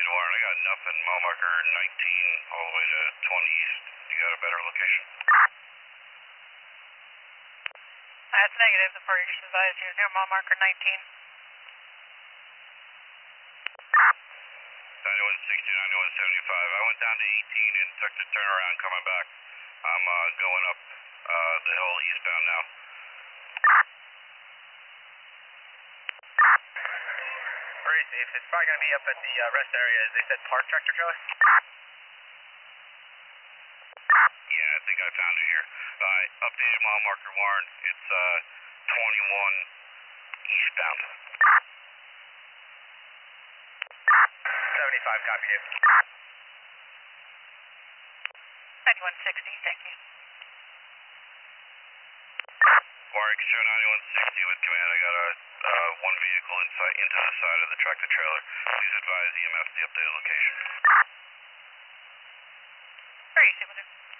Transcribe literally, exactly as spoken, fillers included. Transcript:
Warren. I got nothing. Mile marker nineteen all the way to twenty east. You got a better location? That's negative. The Ferguson advised you near mile marker nineteen. ninety-one sixty, ninety-one seventy-five. I went down to eighteen and took the turnaround coming back. I'm uh, going up uh, the hill eastbound now. Very safe. It's probably going to be up at the uh, rest area. They said park tractor trailer? Yeah, I think I found it here. I uh, updated mile marker Warren. It's uh, twenty-one eastbound. seventy-five, copy you. ninety-one sixty, thank you. Warren, show ninety-one sixty with command. I got a uh, one vehicle inside into the side of the tractor trailer. Please advise E M F the updated location. Very safe with it.